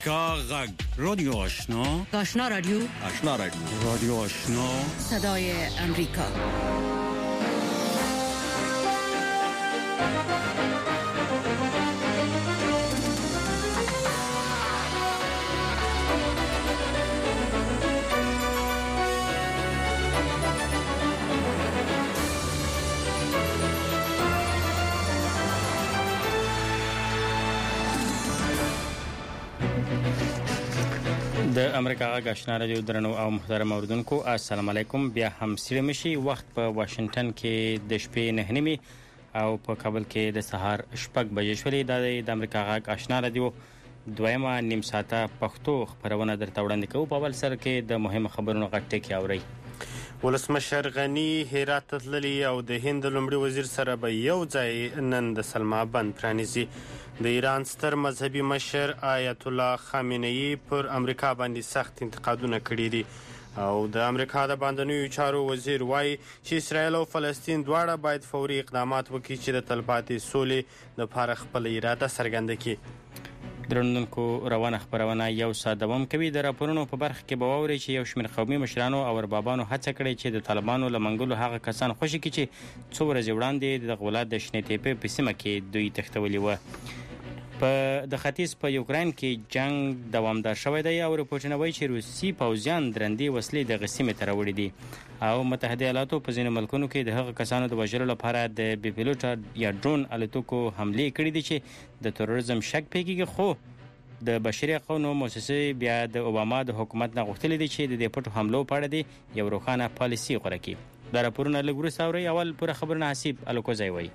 غږ رادیو آشنا رادیو رادیو آشنا صدای امریکا. د امریکا غږ آشنا رادیو درنو او محترم اوردونکو السلام علیکم. بیا هم سره مشي وخت په واشنگټن کې د شپې 9:30 او په کابل کې د سهار 6 بجې شولې. د امریکا غږ آشنا رادیو دویمه نیم ساعته پښتو خبرونه درته وړاندې کوو. په اول سر کې د مهمو خبرونو غټه کې اوري. ولسمشر غنی هرات تللی او د هند لومړي وزیر سره به یو ځای نن د سلما بند پرانیزي. د ایران ستر مذهبي مشر آیت الله خامنه‌ای پر امریکا باندې سخت انتقادونه کړي دي او د امریکا د باندنیو چارو وزیر وایي چې اسرائیل او فلسطین دواړه باید فوري اقدامات وکړي چې د تلپاتې سولې لپاره خپل اراده څرګنده کړي. درنونکو روانه خبرونه یو ساعت دوام کوي. د راپورونو په برخه کې به واوري چې یو شمېر قومي مشرانو او اربابانو هڅه کړې چې د طالبانو له منګولو هغه کسان خوشي کړي چې څو ورځې وړاندې د ولایت د شنې تیپې په سیمه کې دوی تښتولي وو. د ختیځ په یوکراین کې جنگ دوامدار شوی دی او رپورټونه وایي چې روسي پوځیان درندې وسلې د غسیمې ته راوړي دي او متحده ایالاتو په ځینو ملکونو کې د هغه کسانو د وژلو لپاره د بې پیلوټه یا ډرون الوتکو حملې کړې دي چې د تروریزم شک پکې، خو د بشري حقوقو مؤسسې بیا د اوباما د حکومت نه غوښتل دي چې د دې پټو حملو په اړه دی یو روښانه پالیسي غوړه کړي. دا راپورونه لږ وروسته اورئ. اول پوره خبرونه حسیب الوکوزی وایي.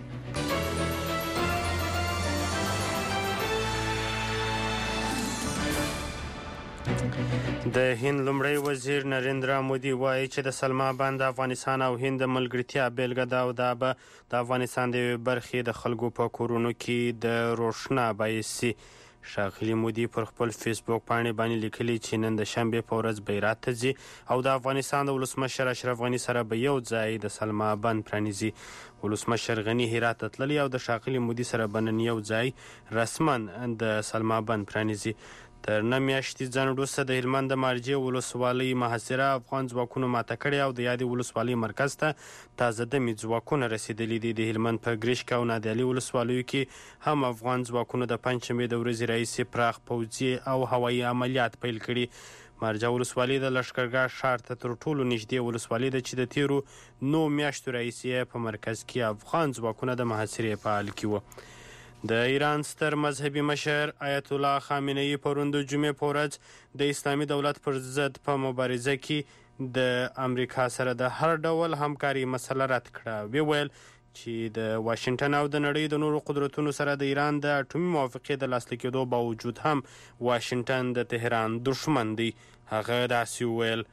د هند لومړی وزیر نریندرا مودي وایي چې د سلما بند افغانستان او هند د ملګرتیا بیلګه ده او دا به د افغانستان د برخې د خلکو په کورونو کې د روښنا باعث شي. ښاغلي مودي پر خپل فیسبوک پاڼې باندې لیکلي چې نن د شنبې په ورځ بیرات ته ځي او د افغانستان د ولسمشر اشرف غني سره به یو ځای د سلما بند پرانیزي. ولسمشر غني هرات ته تللی او د ښاغلي مودي سره به نن یو ځای رسما د سلما بند پرانیزي. تر 9 میاشتې ځان وروسته د هلمند د مارجې ولسوالۍ محاصره افغان ځواکونو ماته کړې او د یادې ولسوالۍ مرکز ته تازه دمې ځواکونه رسېدلي دي. د هلمند په ګرشک او نادعلي ولسوالیو کې هم افغان ځواکونو د پنجشنبې د ورځې راهیسې پراخ پوځي او هوایي عملیات پیل کړي. مارجه ولسوالۍ د لښکرګاه ښار ته تر ټولو نږدې ولسوالۍ ده چې د تیرو 9 میاشتو راهیسې په مرکز کې افغان ځواکونه د محاصرې په حال کې وو. د ایران ستر مذهبي مشر آیت الله خامنه‌ای پرون د جمعې په ورځ د اسلامي دولت پر ضد په مبارزه کې د امریکا سره د هر ډول همکاري مسله رد کړه. وی ویل چې د واشنگټن او د نړۍ د نورو قدرتونو سره د ایران د اټومي موافقې د لاسلیک کېدو باوجود هم واشنگټن د تهران دشمن دی. هغه داسې ویل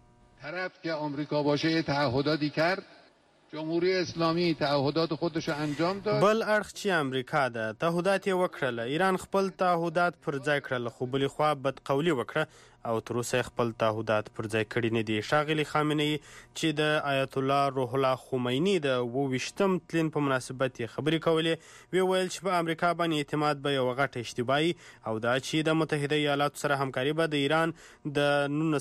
طرف که آمریکا باشه تعهداتی کرد، جمهوری اسلامی تعهدات خودش رو انجام داد. بل اړخ چې امریکا د تعهدات یې وکړل، ایران خپل تعهدات پر ځای کړل، خو بلې خوا بدقولي وکړه او تر اوسه خپل تعهدات پر ځای کړي نه دي. ښاغلي خامنه‌ای چې د آیت الله روح الله خمیني د 28م تلین په مناسبت یې خبرې کولې، وی ویل چې په امریکا باندې اعتماد به یو غټ اشتباهي او دا چې د متحده ایالاتو سره همکاري به د ایران د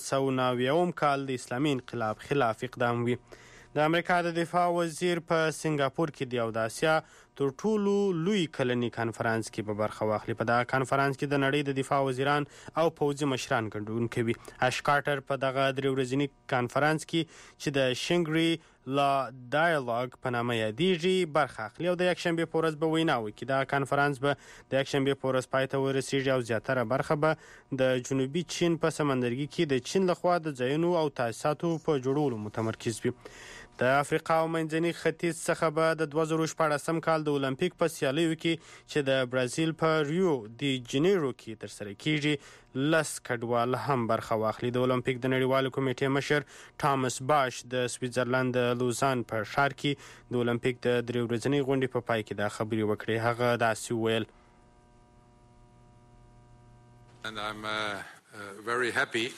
1990 کال د اسلامي انقلاب خلاف اقدام وي. د امریکا د دفاع وزیر په سنگاپور کې د اسیا تر ټولو لوی کلنی کانفرنس کې به برخه واخلي. په دغه کانفرنس کې د نړۍ د دفاع وزیران او پوځي مشران ګډون کوي. اش کارټر په دغه درې ورځني کانفرنس کې چې د شنګری لا ډایالوګ په نامه یادېږي برخه اخلي او د یکشنبې په ورځ به وینا وکړي. دا کانفرنس به د یکشنبې په ورځ پای ته ورسیږي او زیاتره برخه به د جنوبي چین په سمندرګي کې د چین لخوا د ځایونو او تاسیساتو په جوړولو متمرکز وي. د افریقا او منځني ختیځ څخه به د 2014 کال د اولمپیک په سیالیو کې چې د برازیل په ریو دی جنیرو کې ترسره کیږي 10 کډوال هم برخه واخلي. د اولمپیک د نړیوالو کمیټې مشر ټامس باش د سویټزرلند د لوزان په ښار کې د اولمپیک د 3 ورځنۍ غونډې په پای کې دا خبرې وکړې. هغه داسې ویل And I'm very happy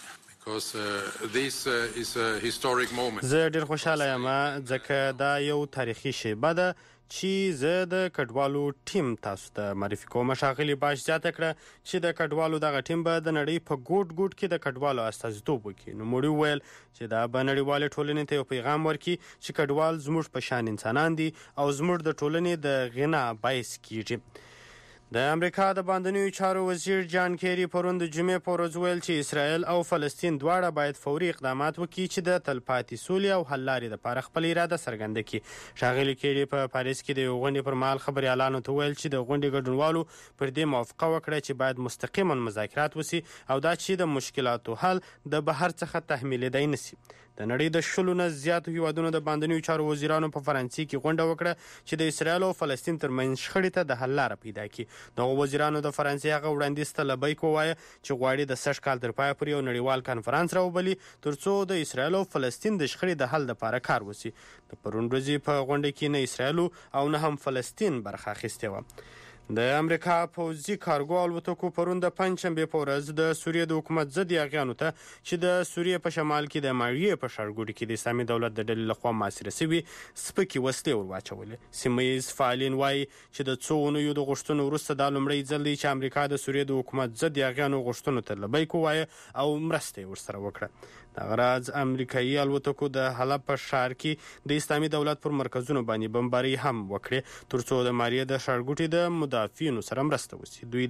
زه ډیر خوشاله یم ځکه دا یو تاریخي شیبه ده چې زه د کډوالو ټیم تاسو ته معرفي کوم. ښاغلي باش زیاته کړه چې د کډوالو دغه ټیم به د نړۍ په ګوټ ګوټ کې د کډوالو استازیتوب وکړي. نوموړي وویل چې دا به نړیوالې ټولنې ته یو پیغام ورکړي چې کډوال زموږ په شان انسانان دي او زموږ د ټولنې د غنا باعث کیږي. د امریکا د باندنیو چارو وزیر جان کیری پرون د جمعې په ورځ ویل چې اسرائیل او فلسطین دواړه باید فوري اقدامات وکړي چې د تلپاتې سولې او حل لارې لپاره خپل اراده څرګنده کړي. ښاغلي کیری په پاریس کې د یو غونډې پر مهال خبریالانو ته ویل چې د غونډې ګډونوالو پر دې موافقه وکړه چې باید مستقیما مذاکرات وشي او دا چې د مشکلاتو حل د بهر څخه تحمیلېدای نشي. د نړۍ د 100 نه زیاتو هیوادونو د باندنیو چارو وزیرانو په فرانسې کې غونډه وکړه چې د اسرائیل او فلسطین ترمنځ شخړې ته د حل لاره پیدا کړي. دغه وزیرانو د فرانسې هغه وړاندیز ته لبیک ووایه چې غواړي د سږ کال تر پایه پورې یو نړیوال کنفرانس راوبلي ترڅو د اسرائیل او فلسطین د شخړې د حل لپاره کار وشي. د پرون ورځې په غونډه کې نه اسرائیل او نه هم فلسطین برخه اخیستې وه. د امریکا پوځي کارګو الوتکو پرون د پنجشنبې په ورځ د سوریې د حکومت ضد یاغیانو ته چې د سوریې په شمال کې د ماریې په ښارګوټي کې د اسلامي دولت د ډلې لخوا محاصره شوي سپکې وسلې ور واچولې. سیمه ییز فعالین وایي چې د څو اونیو د غوښتنو وروسته دا لومړی ځل دی چې امریکا د سوریې د حکومت ضد یاغیانو غوښتنو ته لبیک ووایه او مرسته یې ورسره وکړه. دغه راز امریکایي الوتکو د حلب په ښار کې د اسلامي دولت پر مرکزونو باندې بمباري هم وکړې ترڅو د ماریې د ښارګوټي د مدافعینو سره مرسته وشي. دوی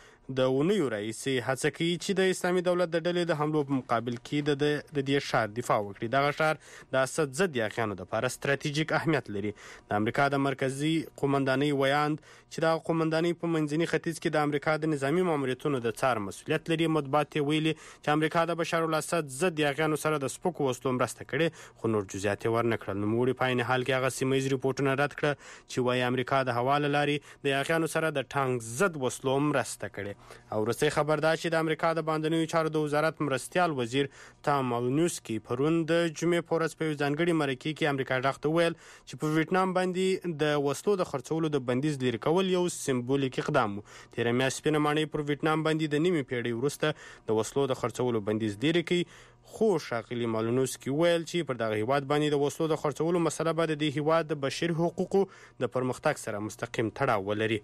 د اونیو راهیسې هڅه کوي چې د اسلامي دولت د ډلې د حملو په مقابل کې د دې ښار دفاع وکړي. دغه ښار د اسد ضد یاغیانو لپاره ستراتیژیک اهمیت لري. د امریکا د مرکزي قومندانۍ ویاند چې د قومندانۍ په منځني ختیځ کې د امریکا د نظامی ماموریتونو د څار مسؤلیت لري مطبوعات یې ویلي چې امریکا د بشار الاسد ضد یاغیانو سره د سپکو وسلو مرسته کړې خو نور جزئیات یې ورنه کړل. نوموړي په عین حال کې هغه سیمه ییز رپورټونه رد کړه چې وایي امریکا د هوا له لارې د یاغیانو سره د ټانک ضد وسلو مرسته کړې. او وروستی خبر دا چې د امریکا د باندنیو چارو د وزارت مرستیال وزیر تام مالنوسکي پرون د جمعې په ورځ په یو ځانګړي مرکې کې امریکا غږ ته ویل چې په ویتنام باندې د وسلو د خرڅولو د بندیز لرې کول یو سمبولیک اقدام و. تېره میاشت سپینه ماڼۍ پر ویتنام باندې د نیمې پیړۍ وروسته د وسلو د خرڅولو بندیز لرې کړي خو ښاغلي مالنوسکي ویل چې پر دغه هیواد باندې د وسلو د خرڅولو مسله به د دې هیواد د بشري حقوقو د پرمختګ سره مستقیم تړاو ولري.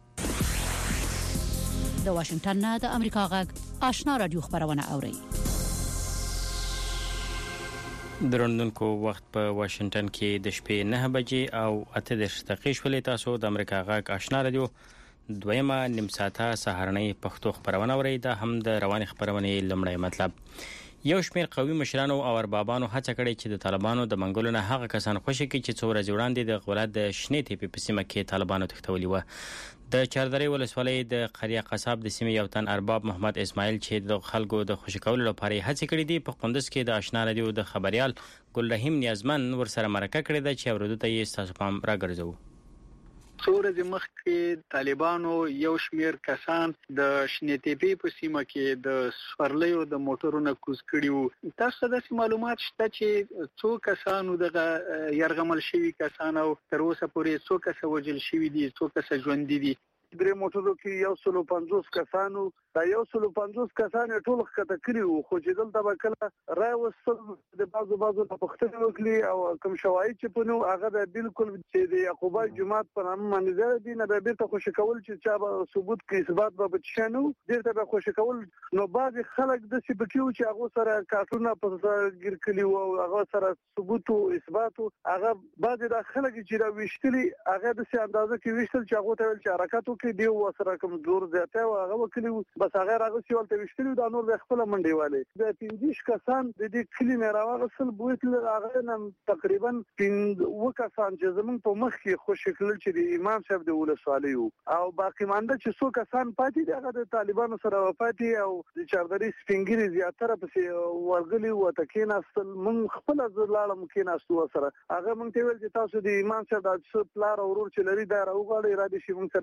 د واشنگټن نه د امریکا غږ آشنا رادیو خبرونه اوري. درنونکو وخت په واشنگټن کې د شپې 9 بجې او 8 دقیقې شولې. تاسو د امریکا غږ آشنا رادیو دویمه نیم ساعته سهارنۍ پښتو خبرونه اورئ. دا هم د روانې خبرونې لومړی مطلب. یو شمېر قوي مشرانو او اربابانو هڅه کړې چې د طالبانو د منګولو نه هغه کسان خوشي کړي چې څو ورځې وړاندې د غولات د شنې تیپې په سیمه کې طالبانو تښتولي وه. د چاردرې ولسوالۍ د قریه قصاب د سیمې یو تن ارباب محمد اسماعیل چې د خلکو د خوشي کولو لپاره هڅه کړې دي په قندوز کې د آشنا رادیو د خبريال ګل رحیم نیازمن ورسره مرکه کړې ده چې اورېدو ته یې ستاسو پام راګرځوو. څو ورځې مخکې طالبانو یو شمېر کسان د شنې تیپې په سیمه کې د سورلیو د موټرونو کوز کړي وو. تاسو ته داسې معلومات شته چې څو کسانو دغه یرغمل شوي کسان او تر اوسه پورې څو کسه وژل شوي دي څو کسه ژوندي دي؟ درې موټرو کې 150 کسانو دا 150 کسان ټول ښکته کړي وو خو چې دلته به کله راوستل د بازو نه پوښتنه وکړي او کوم شواهد چې په نو هغه د بالکل چې د یعقوبا جماعت په نامه باندې دي نه به بیرته خوشی کول چې چا به ثبوت کې اثبات به بچنو ډېر به خوشی کول. نو بعض خلک د سی بکیو چې هغه سره کارتونه په ګیر کړي او هغه سره ثبوت او اثبات هغه بعض د خلک چې را وشتلي هغه د سي اندازه کې وشتل چې هغه ته چې حرکت کې دی وسره کوم زور زیاته او هغه وکړي بس هغه راغلی ولته وشتلي دا نور د خپل منډي والے د 15 کسان د دې کلی نه راغسل بوتل هغه نن تقریبا 5 کسان چې زمون په مخ کې خوشی کړل چې د امام صاحب د ولسوالۍ او باقی مانده چې څو کسان پاتې دي هغه د طالبانو سره وفاتي او د چاردري سپینګری زیاتره پسې ورغلي و تکیناستل من خپل ځلاله مکیناستو سره هغه مونږ ته ویل چې تاسو د امام صاحب د پلار او ورور چې لري دا راوغاړي را دي شي مونږ سره د کینی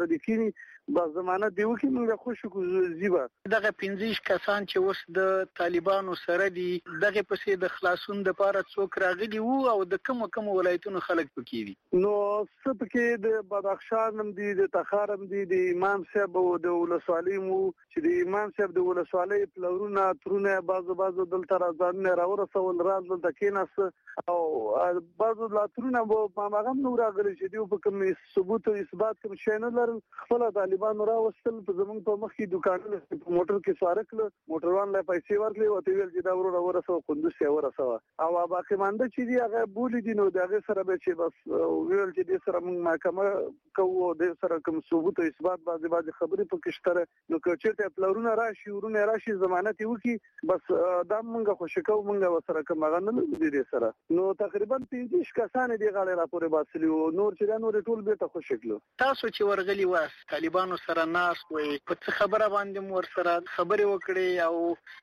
با ضمانت دی وکي موږ خوشو کو زیبا دغه 15 کسان چې اوس د طالبانو سره دي دغه پسې د خلاصون د لپاره څوک راغلي وو او د کوم ولایتونو خلک پکې دي نو سپکې د بدخشان هم دي د تخار هم دي د امام صاحب او د ولسوالۍ مو چې د امام صاحب د ولسوالۍ پلورونه ترونه بازو دلته راځنه راورسول راځل د کیناس او بازو لاترونه په ماغم نو راغلي چې دی په کوم ثبوت او اثبات کوم شي نه لرل خپل طالبان راوستل په زمون په مخ کې دکانونه په موټر کې سوار کړل موټروان له پیسې ورکړي او ته ویل چې دا ورسو قندوز ته ورسو او باقي مانده چې دی هغه بولی دي نو دغه سره به چې بس ویل چې د سره موږ محکمه کوو د سره کوم ثبوت او اثبات بعضی خبرې پکې شته نو که چېرته پلورونه راشي ضمانت وکي بس دا موږ خوشکو موږ وسره کوم غننه دي سره نو تقریبا 15 کسان دي غاړه راپورې باسلی او نور چې نور ټول به ته خوشکلو تاسو چې ورغلی واس طالبانو سره ناس وي په خبره باندې مور سره خبرې وکړي او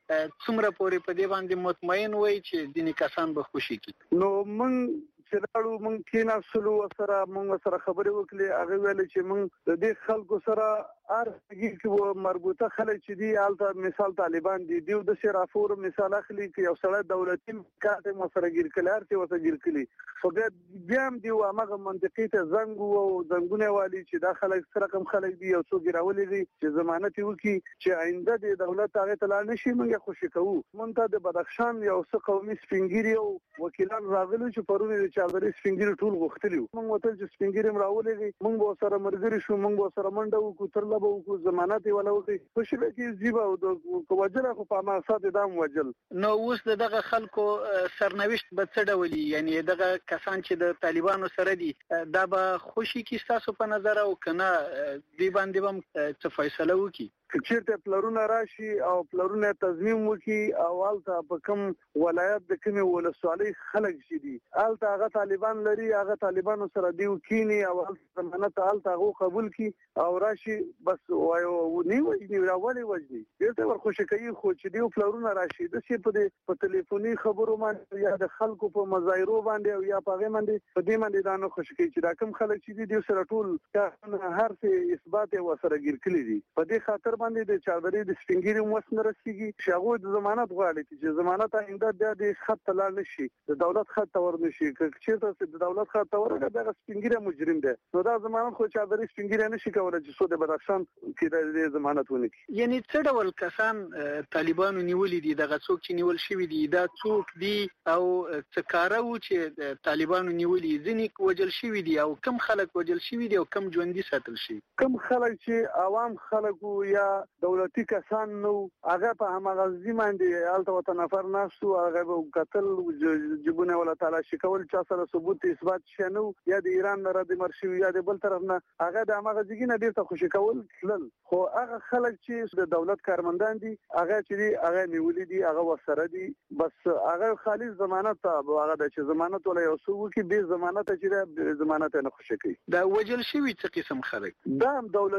څومره پورې په دې باندې مطمئن وي چې ځینې کسان به خوشي کی نو موږ چې راړو موږ کینا سلو سره موږ سره خبرې وکړي هغه ویل چې موږ د دې خلکو سره ارګي کې مربوطه خلک چې دی الته مثال طالبان دي د شرافور مثال اخلي کې یو سره دولتي کارته مسره ګیر کلار ته وسه ګیر کلی خو بیا هم دی هغه منطقي ته زنګ او زنګونه والی چې د خلک سره کوم خلک دی او څو ګراولې دي چې ضمانت وکي چې آینده د دولت هغه تل نشي موږ خوشی کوو مونږ ته د بدخشان یو څه قومي سپینګيري او وکیلان راغلي چې پرونه چې د سپینګيري ټول غوښتلی موږ وته چې سپینګيري راولې موږ به سره مرګري شو موږ به سره منډه وکړو به کو ضمانت ولا وکي خوشي به کې زیبا او کوجره خو په ما ساده دام وجل نو اوس دغه خلکو سرنوشت به څه ډول یعنی دغه کسان چې د طالبانو سره دي دا به خوشي کې تاسو په نظر او کنه دی باندې هم څه فیصله وکي چیرته پلرونه راشي او پلرونه تضمین وکي او الته په کوم ولایت د کومه ولسوالۍ خلک شي دي الته هغه طالبان لري هغه طالبانو سره دی وکینی او ضمانت الته هغه قبول کی او راشي بس وایو نیو راولي وځي دته ورخوشي کوي خو چې دی پلرونه راشي د څه په ټلیفوني خبرو باندې یا د خلکو په مظاهرو باندې او یا په غي باندې په دې باندې دا نه خوشي کوي چې دا کوم خلک چې دی سره ټول هر څه اثبات او سره ګیر کړی دي په دې خاطر باندې د چاردري د سپینګيري موسم رسیږي شغو د ضمانت غواړي چې ضمانت آینده د خط لاړ نشي د دولت خط تور نشي چې د دولت خط تور د سپینګيري مجرم دی نو دا ضمانت خو چاردري سپینګيري نشي کولای چې سود بدخشان کې د ضمانت ونکړي یعنی څه ډول کسان طالبانو نیولې دي دغه څوک چې نیول شوی دي دا څوک دي او څه کارو چې طالبانو نیولې ځینې وجل شوی دي او کم خلک وجل شوی دي او کم ژوندۍ ساتل شي کم خلک چې عوام خلکو یا دولتي کسان نو هغه په همغه ځمانده الته وته نفر ناسو هغه قتل جبونه ولا تعالی شکول چا سره ثبوت اثبات شنو یا د ایران نه رد مرشي یا د بل طرف نه هغه د همغه ځګینه ډیر خوشی کول تلل خو هغه خلک چې د دولت کارمندان دي هغه چې هغه نیولې دي هغه وسره دي بس هغه خالص ضمانت هغه د چې ضمانت ولا یو څو کې به ضمانت چې ضمانت نه خوشی کوي دا وجل شوی څه قسم خلک دا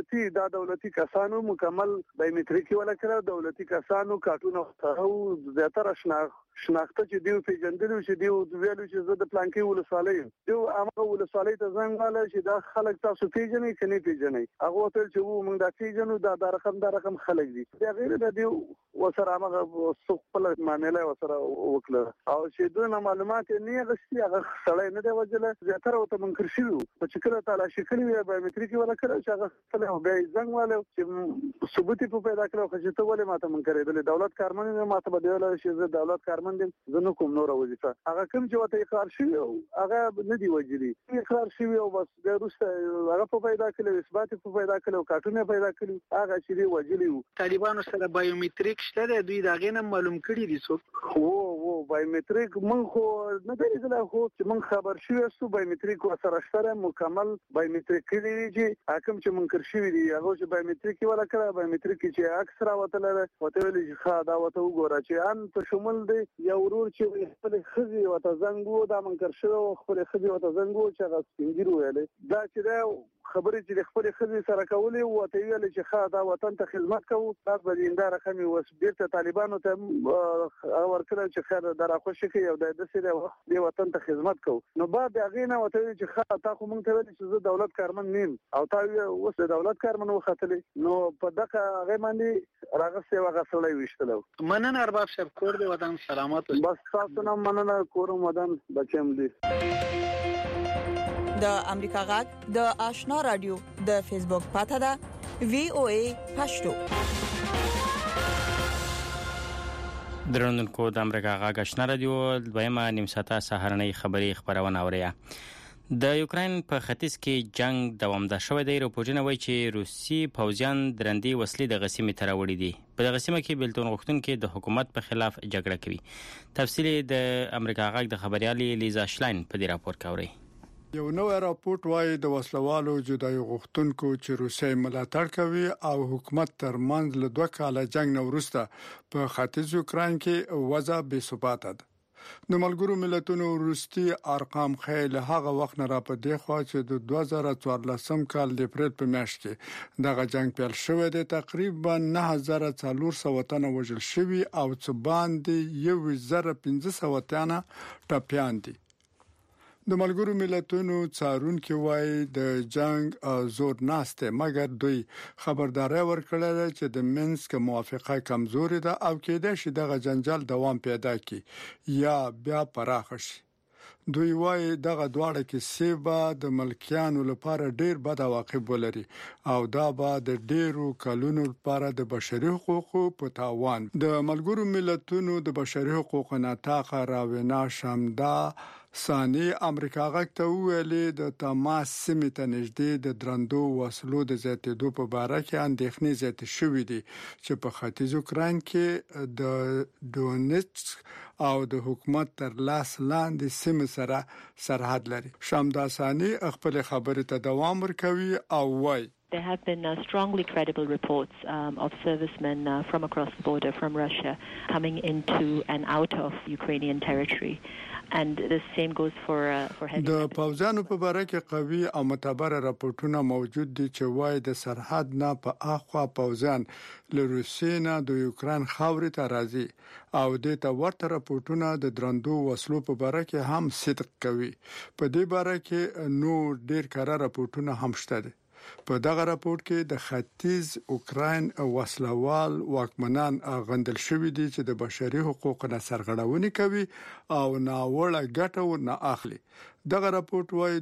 دولتي کسانو مکمل بایومټریکي ولا کړه دولتي کسانو کارتونه او زیاتره شناخته چې دیو پیژندلو چې دیو ویلو چې زه د پلانکی ولسوالۍ دیو هغه ولسوالۍ ته ځنګ واله چې دا خلک تاسو پیژنې کني پیژنې هغه ته چې وو موږ دا پیژنو دا رقم خلک دي دا غیر د دیو وسره هغه خپل معاملې وسره وکړه او چې دونه معلومات نه غشتي هغه سړی نه دی وجله زیاتره وته منکر شي په شکل تعالی شکل وی بایومټریکي ولا کړه چې هغه خپل به ځنګ واله چې ثبوت په پیدا کړو چې ته ولې ماته منکر دی دولت کارمن نه ماته بدل شي زه دولت کارمن زنه کوم نور وظیفه هغه کوم چې وته اقرار شي هغه نه دی وجلی اقرار شي او بس د روسه هغه په پیدا کړو اثبات په پیدا کړو کارتونه پیدا کړو هغه چې دی وجلی طالبانو سره بایومټریک شته دوی دا غینه معلوم کړي دي څوک او بایومټریک مونږ خو نه درېدل خو چې مونږ خبر شو چې بایومټریک وسره شته مکمل بایومټریک کړي چې حکم چې منکر شوی دی هغه چې بایومټریک ولا کړه بایومټریک چې اکثر وته ویل چې خا دا وته وګوره چې ان ته شمول دی یا ورور چې خپل خزي وته زنګو دا منکر شو خپل خزي وته زنګو چې هغه سپینګیرو ویل دا چې خبرې چې د خپل خزي سره کولې او ته ویل چې ښه دا وطن ته خدمت کوو تاسو به د رقمي وسبیرته طالبانو ته ورکړل چې خیر درا خوشی کوي او د سره د وطن ته خدمت کوو نو بعد هغه نه وته چې ښه تاسو مونږ ته ویل چې زه دولت کارمن نیم او تاسو اوس د دولت کارمن وختلې نو په دغه هغه باندې راغسته وغسلې وشتلو مننه ارباب صاحب کور دې وطن سلامات بس تاسو نه مننه کورم ودان بچم دي د امریکا غږ د آشنا رادیو د فیسبوک پاته ده VOA پښتو درنونکو د امریکا غږ آشنا رادیو دویمه نیم ساعته سهارنۍ خبري خبرونه اوریا د یوکرين په ختیځ کې جنگ دوامدار شوی دی. راپورونه وایي چې روسي پوځیان درندې وسلې د غسیمې تر وړي دي. په دغه سیمه کې بلتون غوښتونکو د حکومت په خلاف جګړه کوي. تفصیل د امریکا غږ د خبريالي لیزا شلاین په دې راپور کې اوري. یو نوې راپورټ وايي د وسلوالو جدای غوښتونکو چې روسي ملاتړ کوي او حکومت ترمنځ له 2 کاله جنگ نه وروسته په ختیځ یوکرين کې وضع بې ثبات ده. د ملګرو ملتونو وروستي ارقام خیل هغه وخت نه را پدې خو چې د 2014 کال د اپریل په میاشت کې دغه جنگ پیل شوی دی. تقریبا 9400 تنه وژل شوي او څه باندې 1500 تنه ټپيان دي. د ملګرو ملتونو څارونکو وايي د جنگ زور ناشته مګر دوی خبرداري ورکړل چې د منسک موافقه کمزوري ده او کېدای شي دغه جنجال دوام پیدا کړي یا بیا پراخ شي. دوی وايي دغه دواړه کې سیبا د ملکیانو لپاره ډیر بد عواقب ولري او دا به د ډیرو کلونو لپاره د بشري حقوقو په تاوان. د ملګرو ملتونو د بشري حقوقو ناتاقه راوینا شمدا ثاني امریکا غږ ته ویلي د تماس سیمې ته نږدې د درندو وسلو د زیاتېدو په اړه کې اندېښنې زیاتې شوې دي چې په ختیځ یوکرين کې د دونیټسک او د حکومت تر لاس لاندې سیمه سره سرحد لري. شمدا ثاني خپل خبرې ته دوام ورکوي او وايي There have been strongly credible reports of servicemen from across the border from Russia coming into and out of Ukrainian territory. And the same goes for د پوځانو په اړه کې قوي او معتبر راپورټونه موجود دي چې وايي د سرحد نه په اخوا پوځان له روسیې نه د یوکرين خاورې ته راځي او د ته ورته راپورټونه د درندو وسلو په اړه کې هم صدق کوي. په دې اړه کې نو ډیر کار راپورټونه هم شته دي. په دغه راپورټ کې د ختیځ یوکرين وسلوال واکمنان غندل شوې دي چې د بشري حقوقو نه سرغړونه کوي او ناوړه ګټه نه اخلي. دغه راپورټ وايي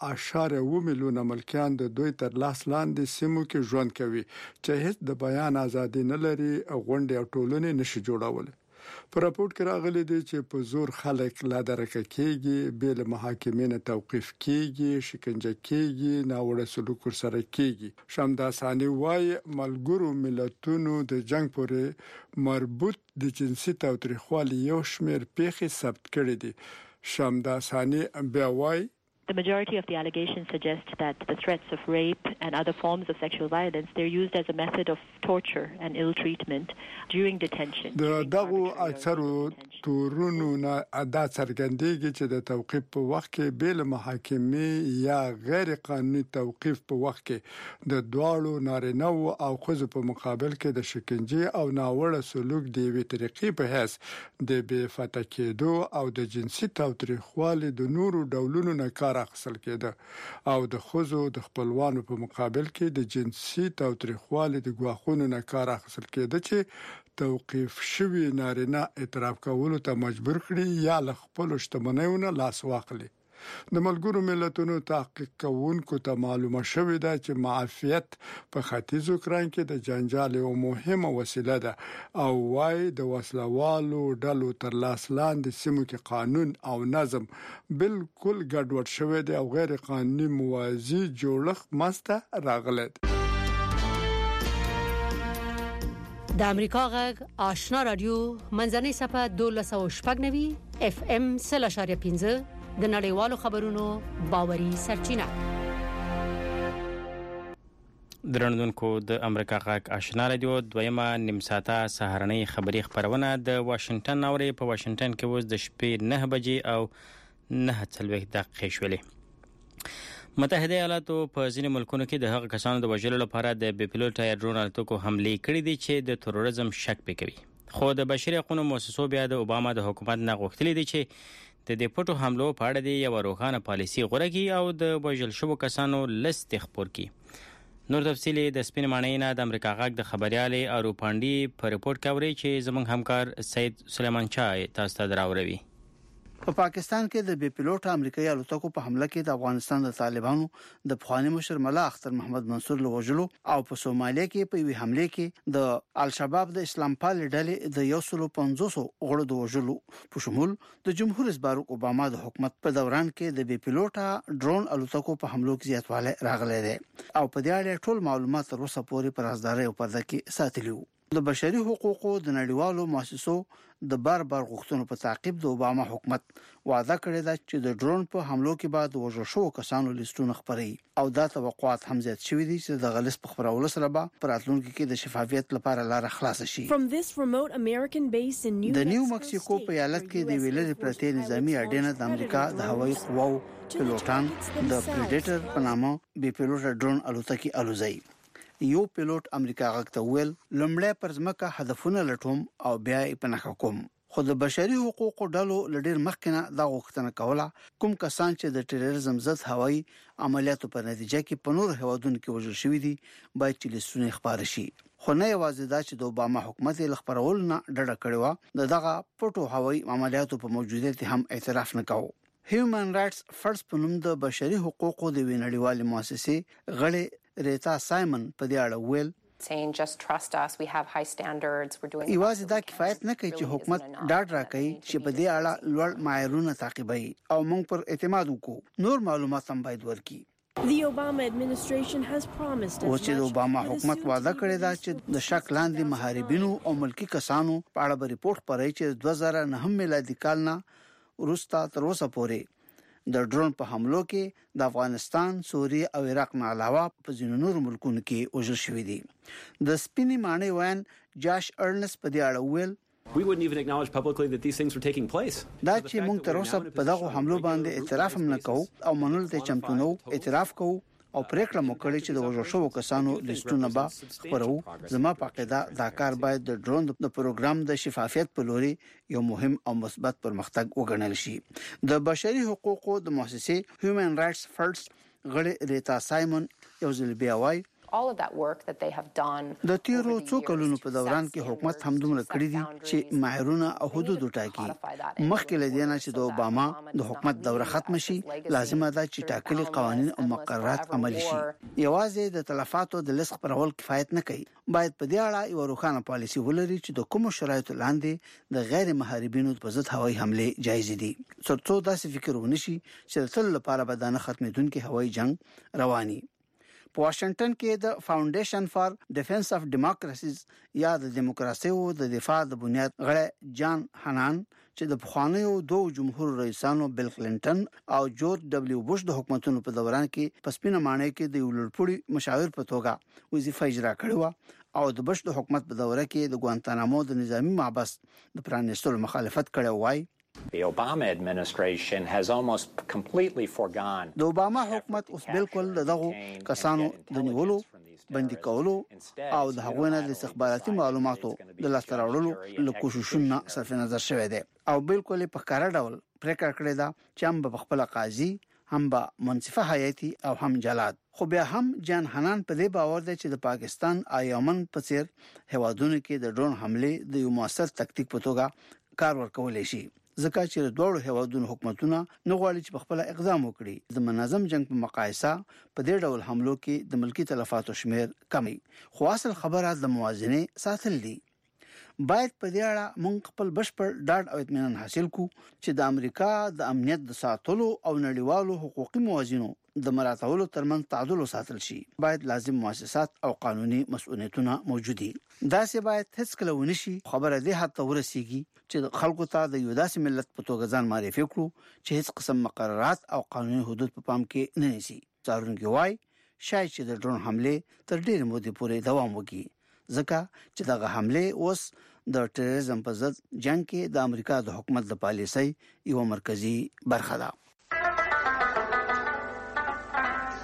2.1 میلیون ملکیان د دوی تر لاس لاندې سیمو کې ژوند کوي چې هیڅ د بیان ازادي نه لري او غونډې او ټولنې نشي جوړول. په راپورټ کې راغلي دي چې په زور خلک لا درکه کېږي، بیل محاکمې نه توقيف کېږي، شکنجه کېږي، ناوړه سلوک سره کېږي. شمدا ثاني وايي ملګرو ملتونو د جنگ پورې مربوط د جنسي تاوتریخوالي یو شمېر پیښې ثبت کړې دي. شمدا ثاني بیا وايي The majority of the allegations suggest that the threats of rape and other forms of sexual violence, they're used as a method of torture and ill treatment during detention. دغه اکثرو تورونو نه ادا څرګندېږي چې د توقيف په وخت کې بیل محاکمې یا غیر قانوني توقيف په وخت کې د دواړو نارینه او ښځو په مقابل کې د شکنجه او ناوړه سلوک دی وی طریقې په هیڅ د بې فتح کېدو او د جنسي تاوتریخوالي د نورو ډولونو نه کار اخیستل کېده او د ښځو د خپلوانو په مقابل کې د جنسي تاوتریخوالي د ګواښونو نه کار اخیستل کېده چې توقيف شوی نارینه اعتراف کولو ته مجبور کړي یا له خپل شتمنیو نه لاس واخلي. د ملګرو ملتونو تحقیق کوونکو ته معلومه شوې ده چې معافیت په ختیځ یوکرين کې د جنجال یو مهمه وسیله ده او وايي د وسلوالو ډلو تر لاس لاندې سیمو کې قانون او نظم بالکل ګډوډ شوی دی او غیر قانوني موازی جوړښت مسته راغلی دی. د امریکا غږ آشنا رادیو منځنۍ صفه 1290 FM 0.15 د نړیوالو خبرونو باوري سرچینه. درنونکو د امریکا غږ آشنا رادیو دویمه نیم ساعته سهارنۍ خبري خبرونه د واشنگټن اوري. په واشنگټن کې اوس د شپې 9 بجې او 9:40 دقیقې شولې. متحده ایالاتو په ځینې ملکونو کې د هغو کسانو د وژلو لپاره د بې پیلوټه یا ډرون الوتکو حملې کړې دي چې د تروریزم شک پې کوي. خو د بشري حقوقو مؤسسو بیا د اوباما د حکومت نه غوښتلي دي چې د دې پټو حملو په اړه د یو روښانه پالیسي غوره کړي او د وژل شوو کسانو لیست خپور کړي. نور تفصیل د سپین معنی نه د امریکا غږ د خبريالي اورو پاندي په ریپورت کوي چې زموږ همکار سید سلیمان چای تاسو ته دراوړي. په پاکستان کې د بې پیلوټ امریکایي الوتکو په حمله کې د افغانستان د طالبانو د پخوانی مشر ملا اختر محمد منصور له وژلو او په سومالیا کې په وی حمله کې د الشباب د اسلام پال ډلې د 150 غړو د وژلو په شمول د جمهور رئیس باراک اوباما د حکومت په دوران کې د بې پیلوټه ډرون الوتکو په حملو کې زیاتوالی راغلی دی او په دې اړه ټول معلومات تر اوسه پورې پر رازداري او پرده کې ساتلي وو. د بشري حقوقو د نړیوالو مؤسسو د بار غوښتنو په تعقیب د اوباما حکومت وعده کړې ده چې د ډرون په حملو کې بعد وژل شو کسانو لیستونه خبري او دا توقعات هم زیات شوې دي چې د غلس په خبرولو سره به پر راتلونکي کې د شفافیت لپاره لار خلاص شي. د نیو مکسیکو په ایالت کې د ویلر پرتی نظامی اډینه د امریکا د هوایي قواو پیلوټان د پریډیټر په نامه بې پیلوټه ډرون الوتکې الوزي. یو پیلوټ امریکا غږ ته ویل لمړی پر ځمکه هدفونه لټوم او بیا یې پنهخه کوم. خو د بشري حقوقو ډلو لډیر مخکنه دا غوښتنه کوله کوم کسان چې د ټیرریزم ضد هوایي عملیاتو په نتیجه کې په نور هیوادونو کې وژل شوي دي باید چې لیستونه خبر شي. خو نه یوازې دا چې د اوباما حکومت له خبرولو نه ډډه کړې و دغه پټو هوایي عملیاتو په موجودیت هم اعتراف نه کاوه. هیومن رائټس فرست په نوم د بشري حقوقو د وینړیوالې مؤسسې غړي ریتا سایمن په دې اړه ویل یوازې دا کفایت نه کوي چې حکومت ډاډ راکړي چې په دې اړه لوړ معیارونه تعقیبوي او موږ پر اعتماد وکړو. نور معلومات هم باید ورکړي. اوس چې د اوباما حکومت وعده کړې ده چې د شک لاندې محاربینو او ملکی کسانو په اړه به ریپورت پرې چې 2009 میلادي کال نه وروسته تر اوسه پورې د ډرون په حملو کې د افغانستان، سوریه او عراق نه علاوه په ځینو نورو ملکونو کې وژل شوي دي. د سپینې معنی وین جاش ارنس په دې اړه ویل دا چې موږ تر اوسه په دغه حملو باندې اعتراف هم نه کوو او منلو ته چمتو نه اعتراف کوو او پریکړه مو کړې چې د وژل شوو کسانو لیستونه به خبرو. زما په عقیده دا کار باید د ډرون د پروګرام د شفافیت په لوري یو مهم او مثبت پرمختګ وګڼل شي. د بشري حقوقو د مؤسسې هیومن رائټس فرست غړي ریتا سایمن یو ځل بیا وایي د تیرو څو کلونو په دوران کې حکومت هم دومره کړی دي چې معیارونه او حدود ټاکي. مخکې له دې نه چې د اوباما د حکومت دوره ختم شي لازمه ده چې ټاکلي قوانين او مقررات عملي شي. یوازې د تلفاتو د لیست پرول کفایت نه کوي. باید په دې اړه یو روښانه پالیسي ولري چې د کوم شرایطو لاندې د غیر محاربینو په ضد هوایي حمله جایز دي. ترڅو داسې فکر ونشي چې تل لپاره به د نه ختمېدونکو هوایي جنگ رواني. په واشنگټن کې د فاونډیشن فار ډیفنس اف ډیموکراسیز یا د دیموکراسي او د دفاع د بنیاد غړي جان هانان چې د پخوانیو دوه جمهور رئیسانو بیل کلینټن او جورج ډبلیو بوش د حکومتونو په دوران کې په سپینه معنی کې د ولړپوړي مشاور په توګه وظیفه اجرا کړې و او د بوش د حکومت په دوره کې د ګوانتانامو د نظامی محبس د پرانیستلو مخالفت کړې وای. The Obama administration has almost completely forgone د اوباما حکومت اوس بالکل دغه کسانو د نیولو، بندي کولو او د هغوی نه د استخباراتي معلوماتو د لاسته راوړلو له کوششونو صرف نظر شوی دی او بالکل په ښکاره ډول پریکړه کړې ده چې هم په خپل قاضي هم به منصفه حیاتي او هم جلاد. خو بیا هم جان هانان په دې باور دی چې د پاکستان او یمن په څیر هیوادونو کې د ډرون حمله د یو موثر تکتیک په توګه کار ورکولای شي. ځکه چې د دوه هیوادونو حکومتونه نه غواړي چې په خپل اقدام وکړي. د منظم جنگ په مقایسه په دې ډول حملو کې د ملکی تلفاتو شمیر کمی. خو اصل خبره د موازنه ساتل دي. باید په دې اړه موږ خپل بشپړ ډاډ او اطمینان حاصل کړو چې د امریکا د امنیت د ساتلو او نړیوالو حقوقي موازینو د مراتبو ترمن تعادل ساتل شي. باید لازم مؤسسات او قانوني مسؤلیتونه موجودي. دا سه باید هیڅ کله ونشي خبره دې حتی ورسیږي چې خلکو ته د یو داسې ملت په توګه ځان معرفي کړو چې هیڅ قسم مقررات او قانوني حدود په پام کې نه نيسي. څارونکي وای شاید چې د ډرون حمله تر ډېر مودې پورې دوام وکړي ځکه چې دغه حمله اوس د ټیرریزم په ضد جنگ کې د امریکا د حکومت د پالیسۍ یو مرکزی برخه ده.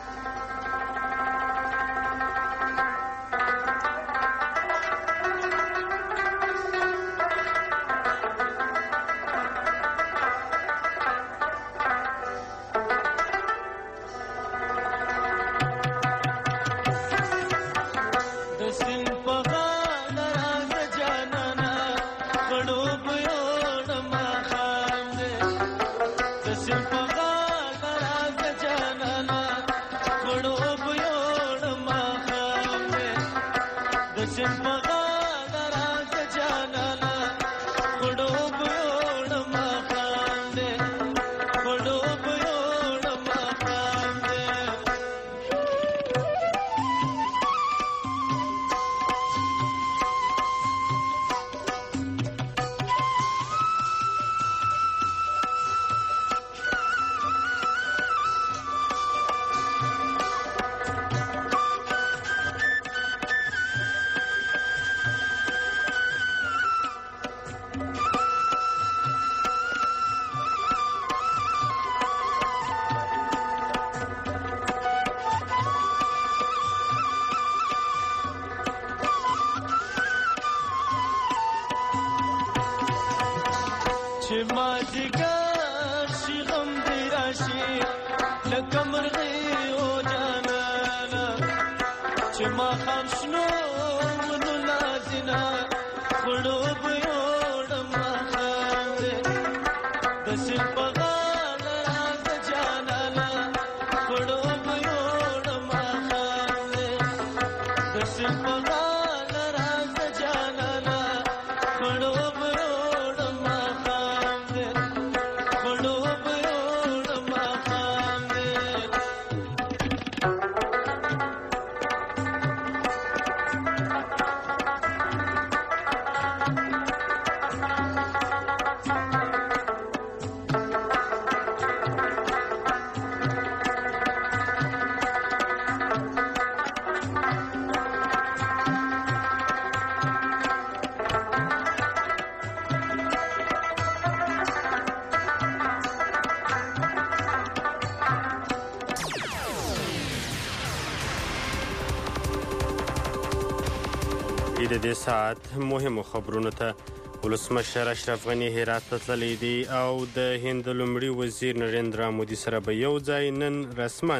د دې ساعت مهمو خبرونو ته ولسمشر اشرف غني هرات ته تللی دی او د هند لومړي وزیر نریندرا مودي سره به یو ځای نن رسما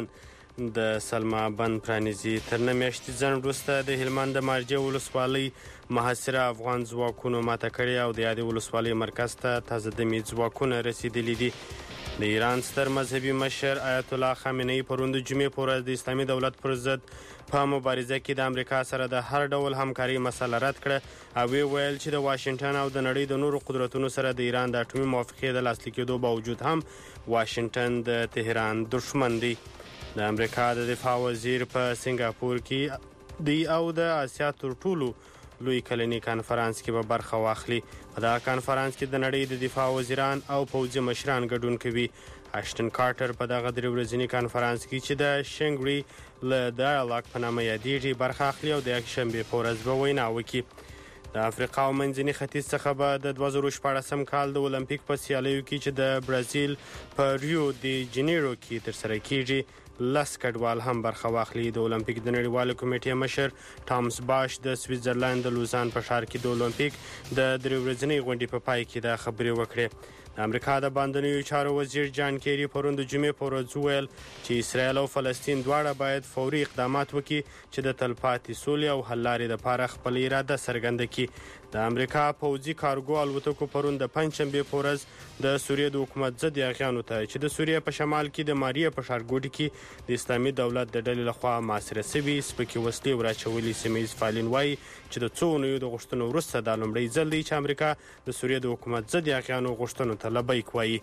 د سلما بند پرانیزي. تر نه میاشتې ځنډ وروسته د هلمند د مارجې ولسوالۍ محاصره افغان ځواکونو ماته کړې او د یادې ولسوالۍ مرکز ته تازه دمي ځواکونه رسیدلي دي. د ایران ستر مذهبي مشر آیت الله خامنه‌ای پرون د جمعې په ورځ د اسلامي دولت پر ضد په مبارزه کې د امریکا سره د هر ډول همکاري مسله رد کړه او ویل چې د واشنگټن او د نړۍ د نورو قدرتونو سره د ایران د اټومي موافقې د لاسلیک کېدو باوجود هم واشنگټن د تهران دښمن دی. د امریکا د دفاع وزیر په سنگاپور کې دی او د آسیا تر ټولو لوی کلنی کانفرنس کې به برخه واخلي. په دا کانفرنس کې د نړۍ د دفاع وزیران او پوځي مشران ګډون کوي. اشتن کارټر په دغه درې ورځني کانفرنس کې چې د شنګری له ډایالوګ په نامه یادېږي برخه اخلي او د یکشنبې په ورځ به وینا وکړي. د افریقا او منځني ختیځ څخه به د 2014 کال د اولمپیک په سیالیو کې چې د برازیل په ریو دی جنیرو کې ترسره کیږي لس کډوال هم برخه واخلي. د اولمپیک د نړیوالو کمیټې مشر ټامس باش د سویټزرلند د لوزان په ښار کې د اولمپیک د درې ورځنۍ غونډې په پای کې دا خبرې وکړې. د امریکا د باندنیو چارو وزیر جان کیری پرون د جمعې په ورځ وویل چې اسرائیل او فلسطین دواړه باید فوري اقدامات وکړي چې د تلپاتې سولې او حل لارې لپاره خپل اراده څرګنده کړي. د امریکا پوځي کارګو الوتکو پرون د پنجشنبې په ورځ د سوریې د حکومت ضد یاغیانو ته چې د سوریې په شمال کې د ماریه په ښارګوټي کې د اسلامي دولت د ډلې لخوا محاصره شوي سپکې وسلې وراچولي. سیمهییز فعالین وایي چې د څو اونیو د غوښتنو وروسته دا لومړی ځل دی چې امریکا د سوریې د حکومت ضد یاغیانو غوښتنو ته لبیک وایي.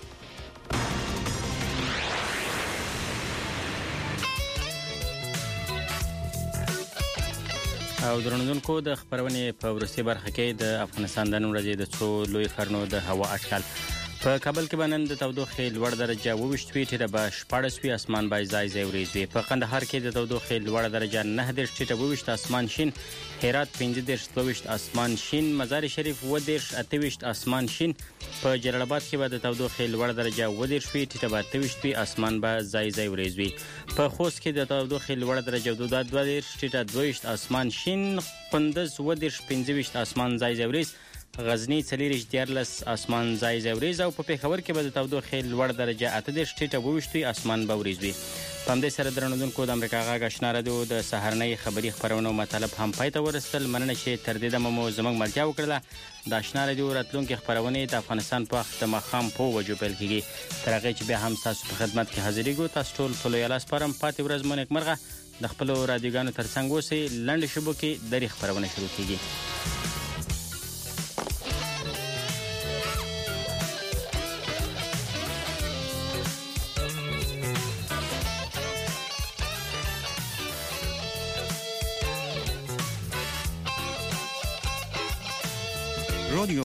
او درنوونکو د خبرونې په وروستي برخه کې د افغانستان د نن ورځې د څو لوی ښارونو د هوا اټکل. په کابل کې به نن د تودوخې لوړ درجه 28 وي، ټیټه به 14 وي، اسمان به ځای ځای وریځ وي. په قندهار کې د تودوخې لوړ درجه 9 ټیټه 22 اسمان شین، هرات 15 22 اسمان شین، مزار شریف 10 28 اسمان شین. په جلال آباد کې به د تودوخې لوړ درجه 10 وي، ټیټه به 28 وي، اسمان به ځای ځای وریځ وي. په خوست کې د تودوخې لوړ درجه 22 ټیټه 22 اسمان شین، کندز 10 15 اسمان ځای ځای وریځ، غزنی 14 اسمان ځای ځای وریځ او په پېښور کې به د تودوخې لوړ درجه 8 ټیټه 22 اسمان به وریځ وي. په همدې سره درنوونکو د امریکا غږ آشنا رادیو د سهارنۍ خبري خبرونو مطلب هم پای ته ورسېدل. مننه چې تر دې دمه مو زموږ ملتیا وکړله. د آشنا رادیو راتلونکي خبرونې د افغانستان په وخت د ماښام په وجو پیل کیږي. تر هغې چې بیا هم تاسو په خدمت کې حاضرېږو. تاسو ټول په لوی لاس سپارم. پاتې ورځ مو نیکمرغه. د خپلو رادیوګانو ترڅنګ اوسئ. لنډې شیبو کې درې خبرونه شروع کیږي.